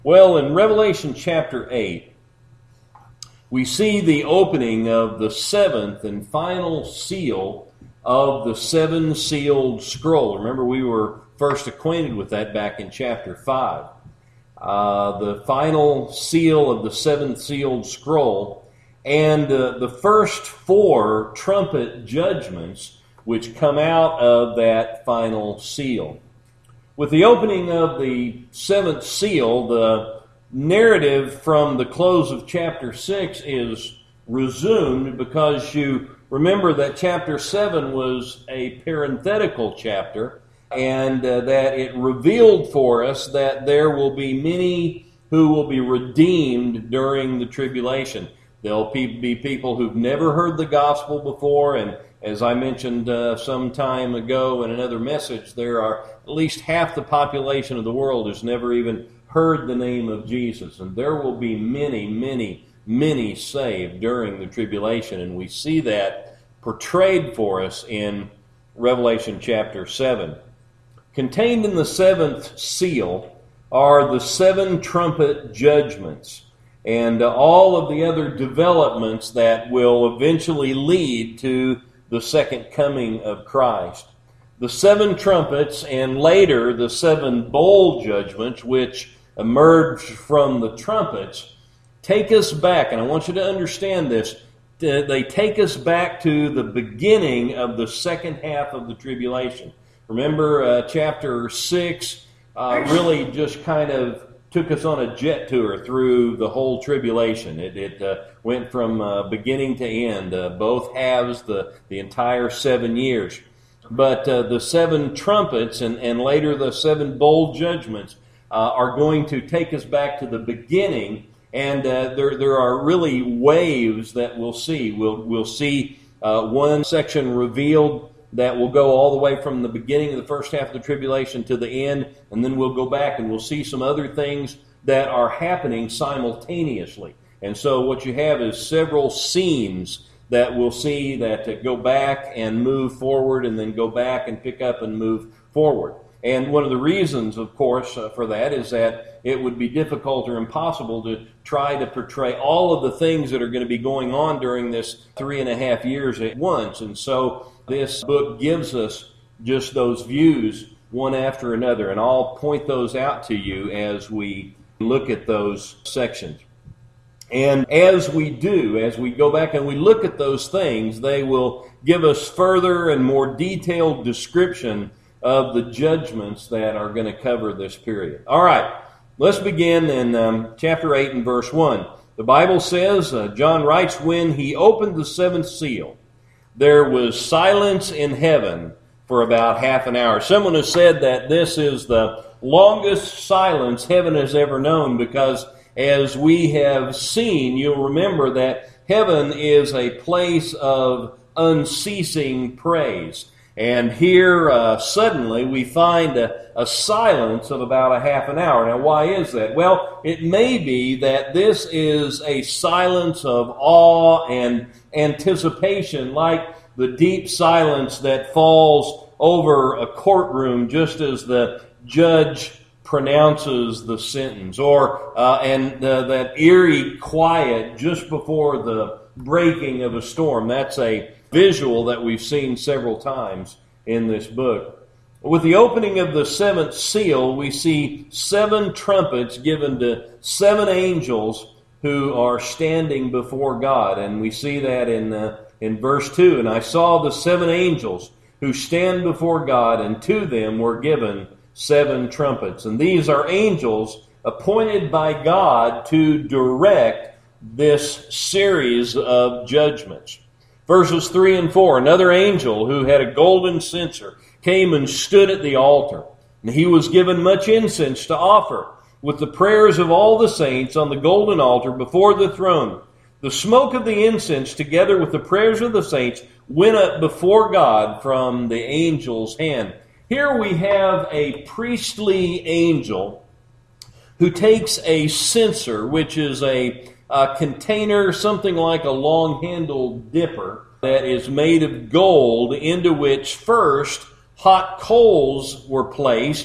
Well, in Revelation chapter 8, we see the opening of the seventh and final seal of the seven-sealed scroll. Remember, we were first acquainted with that back in chapter 5. The final seal of the seventh-sealed scroll, and the first four trumpet judgments which come out of that final seal. With the opening of the seventh seal, the narrative from the close of chapter 6 is resumed, because you remember that chapter 7 was a parenthetical chapter, and that it revealed for us that there will be many who will be redeemed during the tribulation. There'll be people who've never heard the gospel before, and as I mentioned some time ago in another message, there are at least half the population of the world has never even heard the name of Jesus. And there will be many, many, many saved during the tribulation. And we see that portrayed for us in Revelation chapter 7. Contained in the seventh seal are the seven trumpet judgments and all of the other developments that will eventually lead to the second coming of Christ. The seven trumpets and later the seven bowl judgments, which emerge from the trumpets, take us back, and I want you to understand this, they take us back to the beginning of the second half of the tribulation. Remember, chapter 6 really just kind of took us on a jet tour through the whole tribulation. It went from beginning to end, both halves, the entire 7 years. But the seven trumpets and later the seven bowl judgments are going to take us back to the beginning, and there are really waves that we'll see. We'll see one section revealed that will go all the way from the beginning of the first half of the tribulation to the end, and then we'll go back and we'll see some other things that are happening simultaneously. And so what you have is several scenes that we'll see that go back and move forward, and then go back and pick up and move forward. And one of the reasons, of course, for that is that it would be difficult or impossible to try to portray all of the things that are going to be going on during this 3.5 years at once. And so this book gives us just those views one after another, and I'll point those out to you as we look at those sections. And as we do, as we go back and we look at those things, they will give us further and more detailed description of the judgments that are going to cover this period. All right, let's begin in chapter 8 and verse 1. The Bible says, John writes, when he opened the seventh seal, there was silence in heaven for about half an hour. Someone has said that this is the longest silence heaven has ever known, because as we have seen, you'll remember that heaven is a place of unceasing praise. And here, suddenly, we find a silence of about a half an hour. Now, why is that? Well, it may be that this is a silence of awe and anticipation, like the deep silence that falls over a courtroom just as the judge pronounces the sentence, or that eerie quiet just before the breaking of a storm. That's a visual that we've seen several times in this book. With the opening of the seventh seal, we see seven trumpets given to seven angels who are standing before God. And we see that in verse 2. And I saw the seven angels who stand before God, and to them were given seven trumpets. And these are angels appointed by God to direct this series of judgments. Verses 3 and 4, another angel who had a golden censer came and stood at the altar. And he was given much incense to offer, with the prayers of all the saints on the golden altar before the throne. The smoke of the incense, together with the prayers of the saints, went up before God from the angel's hand. Here we have a priestly angel who takes a censer, which is a container, something like a long-handled dipper, that is made of gold, into which first hot coals were placed,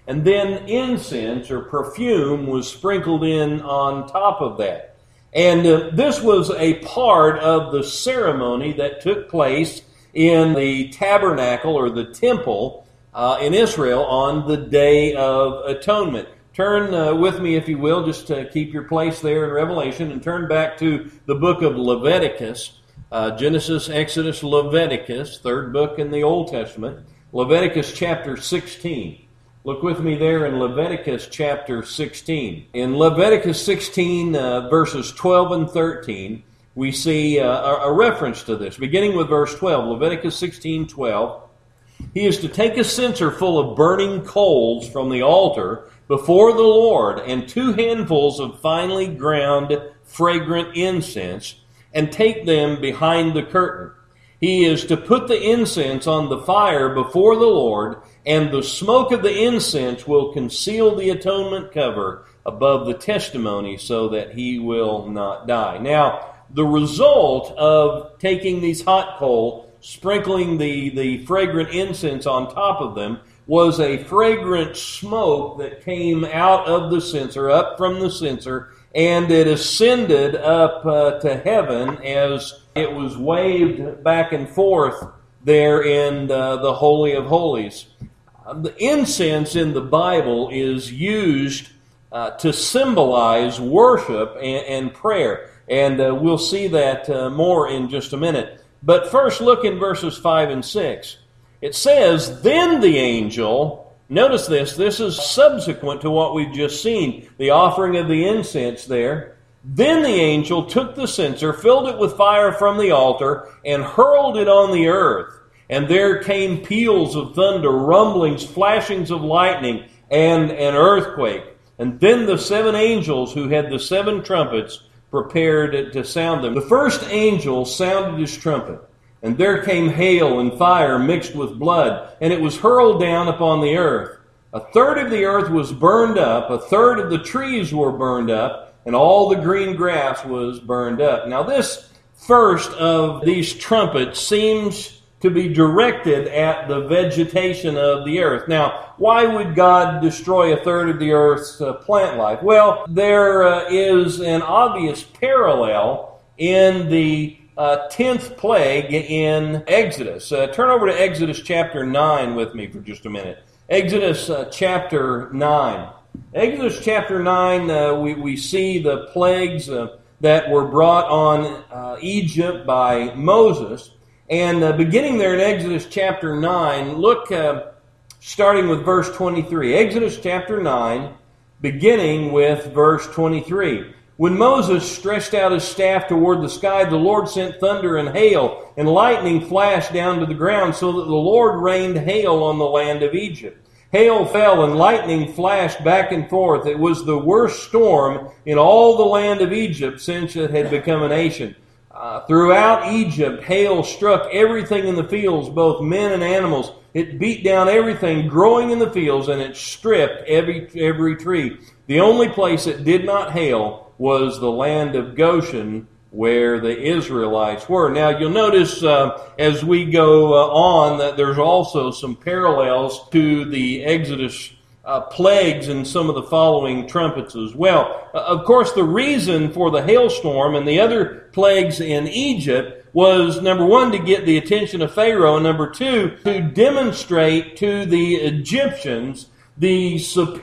and then incense or perfume was sprinkled in on top of that. And this was a part of the ceremony that took place in the tabernacle or the temple in Israel on the Day of Atonement. Turn with me, if you will, just to keep your place there in Revelation, and turn back to the book of Leviticus. Genesis, Exodus, Leviticus, third book in the Old Testament. Leviticus chapter 16. Look with me there in Leviticus chapter 16. In Leviticus 16, verses 12 and 13, we see a reference to this. Beginning with verse 12, Leviticus 16:12. He is to take a censer full of burning coals from the altar before the Lord, and 2 handfuls of finely ground fragrant incense, and take them behind the curtain. He is to put the incense on the fire before the Lord, and the smoke of the incense will conceal the atonement cover above the testimony so that he will not die. Now, the result of taking these hot coals, sprinkling the fragrant incense on top of them, was a fragrant smoke that came out of the censer, up from the censer, and it ascended up to heaven as it was waved back and forth there in the Holy of Holies. The incense in the Bible is used to symbolize worship and prayer, and we'll see that more in just a minute. But first, look in verses 5 and 6. It says, "Then the angel," notice this is subsequent to what we've just seen, the offering of the incense there. "Then the angel took the censer, filled it with fire from the altar, and hurled it on the earth. And there came peals of thunder, rumblings, flashings of lightning, and an earthquake. And then the 7 angels who had the 7 trumpets prepared to sound them. The first angel sounded his trumpet, and there came hail and fire mixed with blood, and it was hurled down upon the earth. A third of the earth was burned up, a third of the trees were burned up, and all the green grass was burned up." Now this first of these trumpets seems to be directed at the vegetation of the earth. Now, why would God destroy a third of the earth's plant life? Well, there is an obvious parallel in the 10th plague in Exodus. Turn over to Exodus chapter 9 with me for just a minute. Exodus chapter 9. Exodus chapter 9, we see the plagues that were brought on Egypt by Moses. And beginning there in Exodus chapter 9, look starting with verse 23. Exodus chapter 9, beginning with verse 23. "When Moses stretched out his staff toward the sky, the Lord sent thunder and hail, and lightning flashed down to the ground, so that the Lord rained hail on the land of Egypt. Hail fell and lightning flashed back and forth. It was the worst storm in all the land of Egypt since it had become a nation. Throughout Egypt, hail struck everything in the fields, both men and animals. It beat down everything growing in the fields, and it stripped every tree. The only place it did not hail was the land of Goshen, where the Israelites were." Now, you'll notice as we go on that there's also some parallels to the Exodus plagues in some of the following trumpets as well. Of course, the reason for the hailstorm and the other plagues in Egypt was, number one, to get the attention of Pharaoh, and number two, to demonstrate to the Egyptians the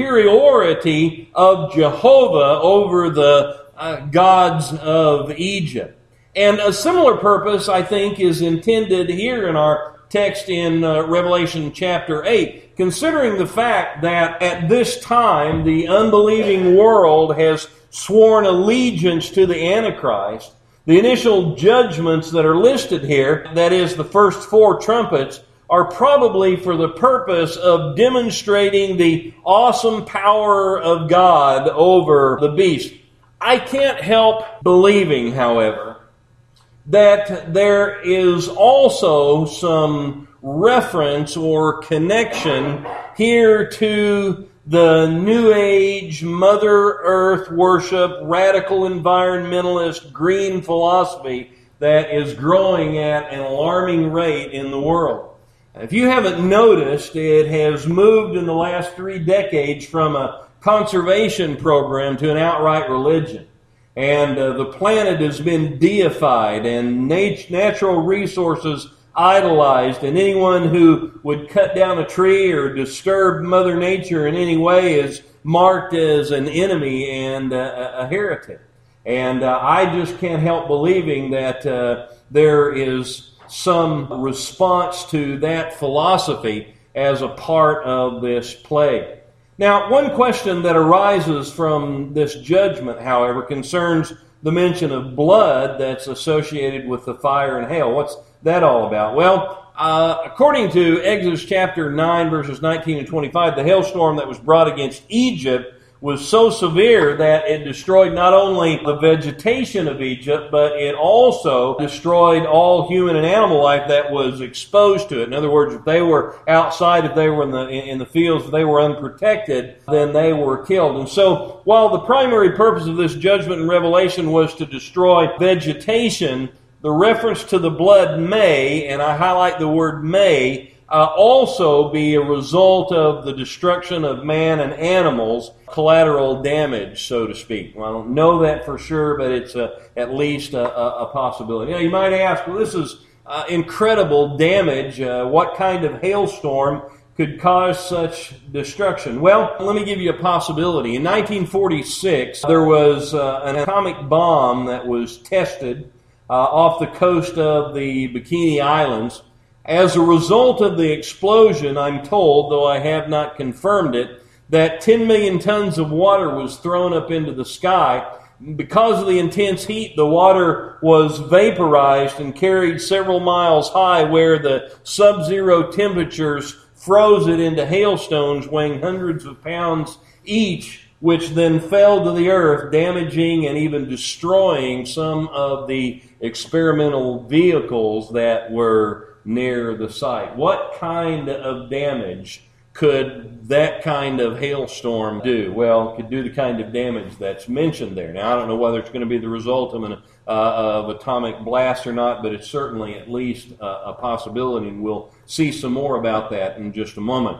superiority of Jehovah over the gods of Egypt. And a similar purpose, I think, is intended here in our text in Revelation chapter 8, considering the fact that at this time the unbelieving world has sworn allegiance to the Antichrist. The initial judgments that are listed here, that is the first 4 trumpets, are probably for the purpose of demonstrating the awesome power of God over the beast. I can't help believing, however, that there is also some reference or connection here to the New Age, Mother Earth worship, radical environmentalist, green philosophy that is growing at an alarming rate in the world. If you haven't noticed, it has moved in the last 3 decades from a conservation program to an outright religion. And the planet has been deified and natural resources idolized, and anyone who would cut down a tree or disturb Mother Nature in any way is marked as an enemy and a heretic. And I just can't help believing that there is some response to that philosophy as a part of this plague. Now, one question that arises from this judgment, however, concerns the mention of blood that's associated with the fire and hail. What's that all about? Well, according to Exodus chapter 9, verses 19 and 25, the hailstorm that was brought against Egypt was so severe that it destroyed not only the vegetation of Egypt, but it also destroyed all human and animal life that was exposed to it. In other words, if they were outside, if they were in the fields, if they were unprotected, then they were killed. And so, while the primary purpose of this judgment in Revelation was to destroy vegetation, the reference to the blood may, and I highlight the word may, also be a result of the destruction of man and animals, collateral damage, so to speak. Well, I don't know that for sure, but it's at least a possibility. Now, you might ask, well, this is incredible damage. What kind of hailstorm could cause such destruction? Well, let me give you a possibility. In 1946, there was an atomic bomb that was tested off the coast of the Bikini Islands. As a result of the explosion, I'm told, though I have not confirmed it, that 10 million tons of water was thrown up into the sky. Because of the intense heat, the water was vaporized and carried several miles high, where the sub-zero temperatures froze it into hailstones weighing hundreds of pounds each, which then fell to the earth, damaging and even destroying some of the experimental vehicles that were near the site. What kind of damage could that kind of hailstorm do? Well, it could do the kind of damage that's mentioned there. Now, I don't know whether it's going to be the result of an atomic blast or not, but it's certainly at least a possibility, and we'll see some more about that in just a moment.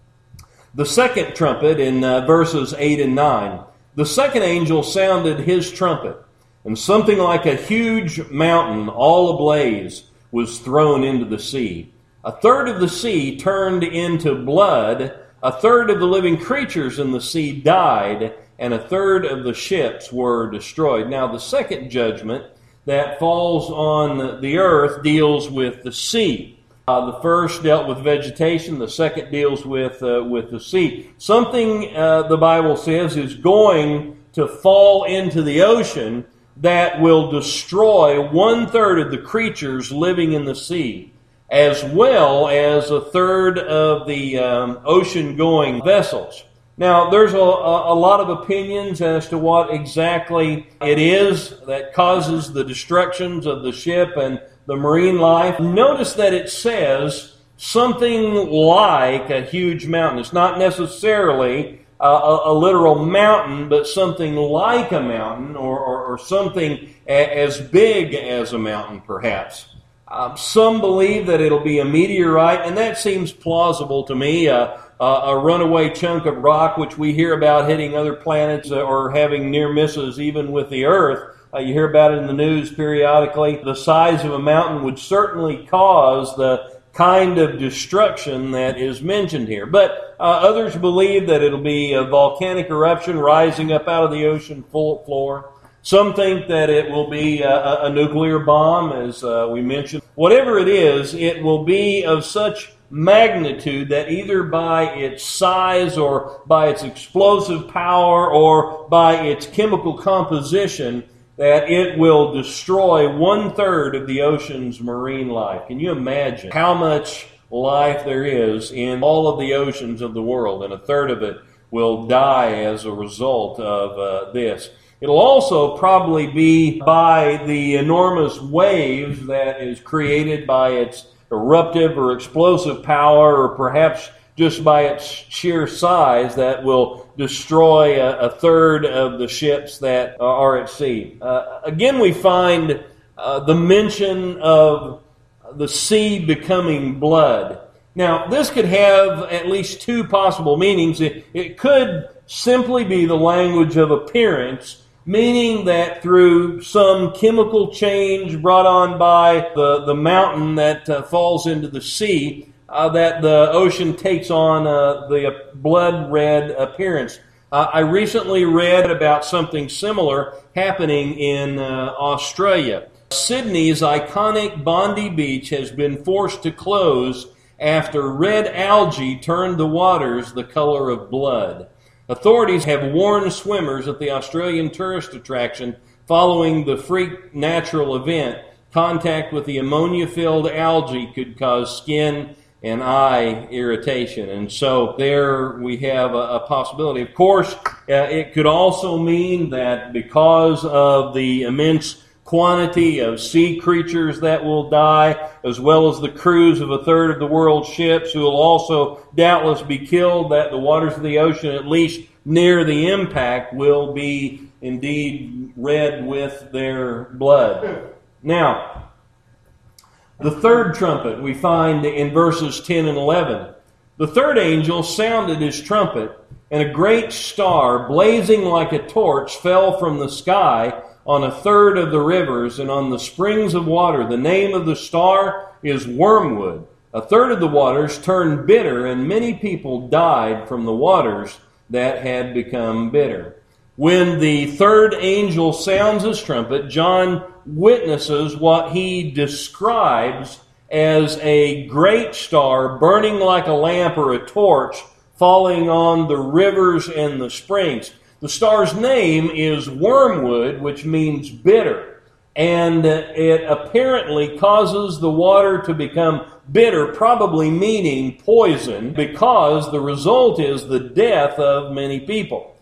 The second trumpet in verses 8 and 9. The second angel sounded his trumpet, and something like a huge mountain, all ablaze, was thrown into the sea. A third of the sea turned into blood, a third of the living creatures in the sea died, and a third of the ships were destroyed. Now, the second judgment that falls on the earth deals with the sea. The first dealt with vegetation, the second deals with the sea. Something, the Bible says, is going to fall into the ocean that will destroy 1/3 of the creatures living in the sea, as well as a third of the ocean-going vessels. Now, there's a lot of opinions as to what exactly it is that causes the destructions of the ship and the marine life. Notice that it says something like a huge mountain. It's not necessarily a literal mountain, but something like a mountain, or something as big as a mountain, perhaps. Some believe that it'll be a meteorite, and that seems plausible to me. A runaway chunk of rock, which we hear about hitting other planets or having near misses even with the Earth. You hear about it in the news periodically. The size of a mountain would certainly cause the kind of destruction that is mentioned here. But others believe that it'll be a volcanic eruption rising up out of the ocean floor. Some think that it will be a nuclear bomb, as we mentioned. Whatever it is, it will be of such magnitude that either by its size or by its explosive power or by its chemical composition, that it will destroy 1/3 of the ocean's marine life. Can you imagine how much life there is in all of the oceans of the world? And a third of it will die as a result of this. It'll also probably be by the enormous waves that is created by its eruptive or explosive power, or perhaps just by its sheer size, that will destroy a third of the ships that are at sea. Again, we find the mention of the sea becoming blood. Now, this could have at least two possible meanings. It could simply be the language of appearance, meaning that through some chemical change brought on by the mountain that falls into the sea, that the ocean takes on the blood red appearance. I recently read about something similar happening in Australia. Sydney's iconic Bondi Beach has been forced to close after red algae turned the waters the color of blood. Authorities have warned swimmers at the Australian tourist attraction following the freak natural event. Contact with the ammonia-filled algae could cause skin and eye irritation. And so there we have a possibility. Of course, it could also mean that because of the immense quantity of sea creatures that will die, as well as the crews of a third of the world's ships who will also doubtless be killed, that the waters of the ocean, at least near the impact, will be indeed red with their blood. Now, the third trumpet we find in verses 10 and 11. The third angel sounded his trumpet, and a great star, blazing like a torch, fell from the sky on a third of the rivers and on the springs of water. The name of the star is Wormwood. A third of the waters turned bitter, and many people died from the waters that had become bitter. When the third angel sounds his trumpet, John witnesses what he describes as a great star burning like a lamp or a torch falling on the rivers and the springs. The star's name is Wormwood, which means bitter, and it apparently causes the water to become bitter, probably meaning poison, because the result is the death of many people.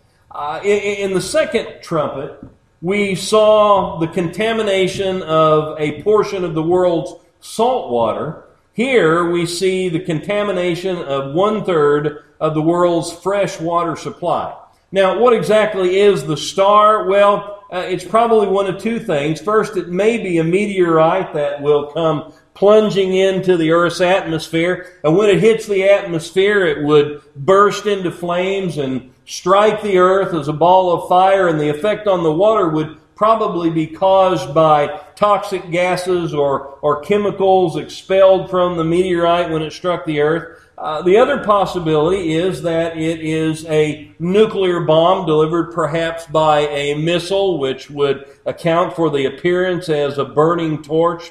In the second trumpet, we saw the contamination of a portion of the world's salt water. Here we see the contamination of 1/3 of the world's fresh water supply. Now, what exactly is the star? Well, it's probably one of two things. First, it may be a meteorite that will come plunging into the Earth's atmosphere, and when it hits the atmosphere, it would burst into flames and strike the Earth as a ball of fire, and the effect on the water would probably be caused by toxic gases or chemicals expelled from the meteorite when it struck the Earth. The other possibility is that it is a nuclear bomb delivered perhaps by a missile, which would account for the appearance as a burning torch.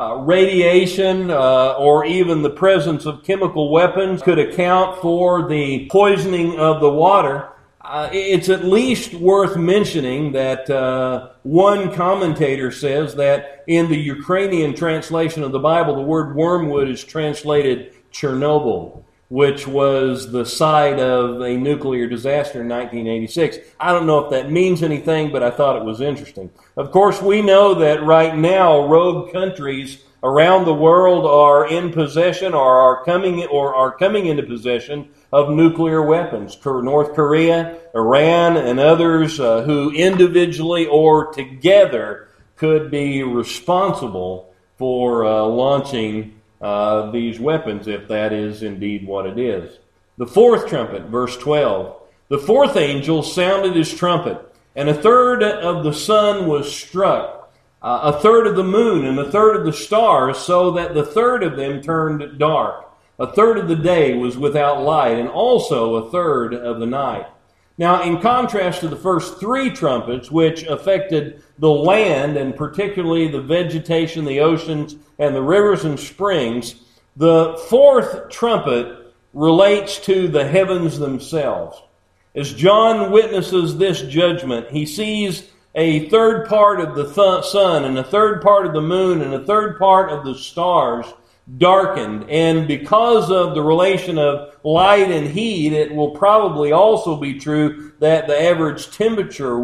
Radiation or even the presence of chemical weapons could account for the poisoning of the water. It's at least worth mentioning that one commentator says that in the Ukrainian translation of the Bible, the word wormwood is translated Chernobyl, which was the site of a nuclear disaster in 1986. I don't know if that means anything, but I thought it was interesting. Of course, we know that right now rogue countries around the world are in possession or are coming into possession of nuclear weapons. North Korea, Iran, and others who individually or together could be responsible for launching these weapons, if that is indeed what it is. The fourth trumpet, verse 12. The fourth angel sounded his trumpet, and a third of the sun was struck, a third of the moon, and a third of the stars, so that the third of them turned dark. A third of the day was without light, and also a third of the night. Now, in contrast to the first three trumpets, which affected the land, and particularly the vegetation, the oceans, and the rivers and springs, the fourth trumpet relates to the heavens themselves. As John witnesses this judgment, he sees a third part of the sun, and a third part of the moon, and a third part of the stars darkened, and because of the relation of light and heat, it will probably also be true that the average temperature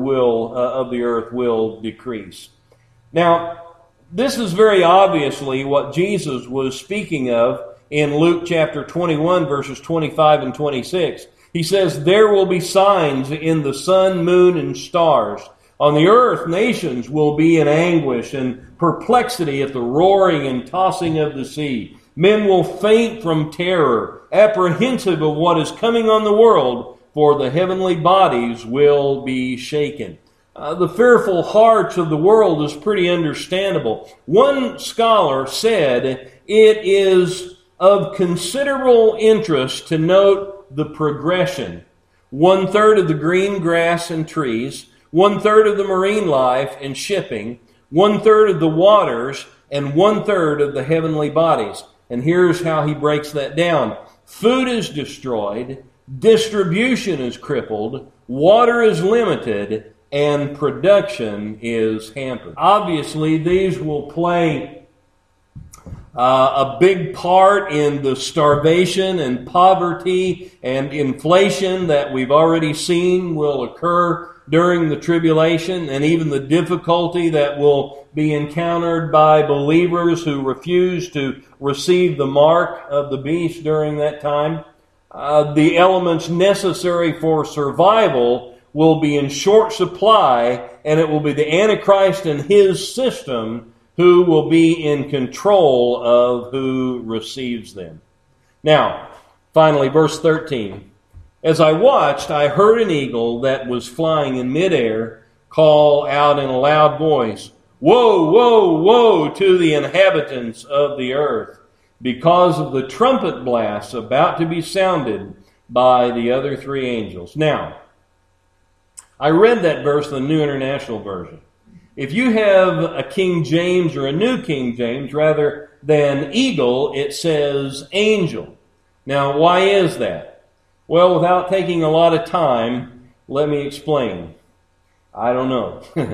of the earth will decrease. Now, this is very obviously what Jesus was speaking of in Luke chapter 21, verses 25 and 26. He says, "There will be signs in the sun, moon, and stars. On the earth, nations will be in anguish and perplexity at the roaring and tossing of the sea. Men will faint from terror, apprehensive of what is coming on the world, for the heavenly bodies will be shaken. The fearful hearts of the world is pretty understandable. One scholar said it is of considerable interest to note the progression. 1/3 of the green grass and trees, 1/3 of the marine life and shipping, 1/3 of the waters, and 1/3 of the heavenly bodies. And here's how he breaks that down. Food is destroyed, distribution is crippled, water is limited, and production is hampered. Obviously, these will play a big part in the starvation and poverty and inflation that we've already seen will occur during the tribulation, and even the difficulty that will be encountered by believers who refuse to receive the mark of the beast during that time. The elements necessary for survival will be in short supply, and it will be the Antichrist and his system who will be in control of who receives them. Now, finally, verse 13. As I watched, I heard an eagle that was flying in midair call out in a loud voice, "Woe, woe, woe to the inhabitants of the earth, because of the trumpet blast about to be sounded by the other three angels." Now, I read that verse in the New International Version. If you have a King James or a New King James, rather than eagle, it says angel. Now, why is that? Well, without taking a lot of time, let me explain. I don't know.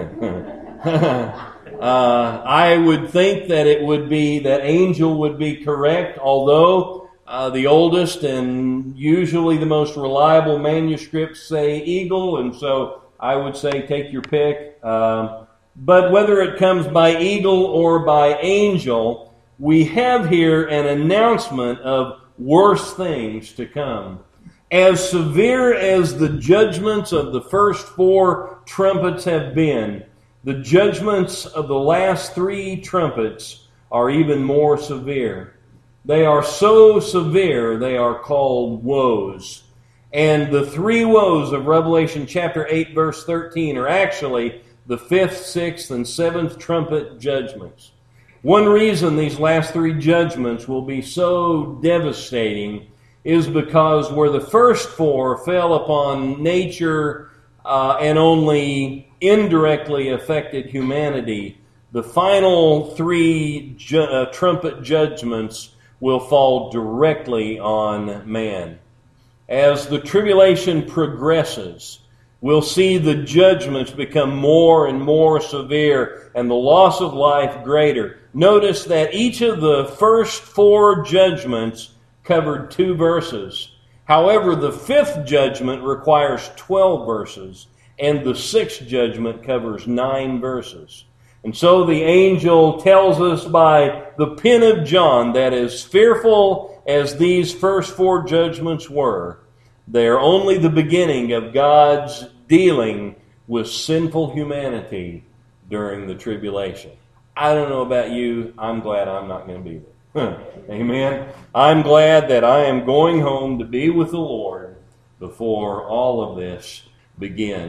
I would think that it would be, that angel would be correct, although the oldest and usually the most reliable manuscripts say eagle, and so I would say take your pick. But whether it comes by eagle or by angel, we have here an announcement of worse things to come. As severe as the judgments of the first 4 trumpets have been, the judgments of the last 3 trumpets are even more severe. They are so severe, they are called woes. And the 3 woes of Revelation chapter 8, verse 13 are actually the 5th, 6th, and 7th trumpet judgments. One reason these last 3 judgments will be so devastating is because where the first 4 fell upon nature and only indirectly affected humanity, the final 3 trumpet judgments will fall directly on man. As the tribulation progresses, we'll see the judgments become more and more severe and the loss of life greater. Notice that each of the first 4 judgments covered 2 verses. However, the 5th judgment requires 12 verses, and the 6th judgment covers 9 verses. And so the angel tells us by the pen of John that as fearful as these first 4 judgments were, they are only the beginning of God's dealing with sinful humanity during the tribulation. I don't know about you. I'm glad I'm not going to be there. Amen. I'm glad that I am going home to be with the Lord before all of this begins.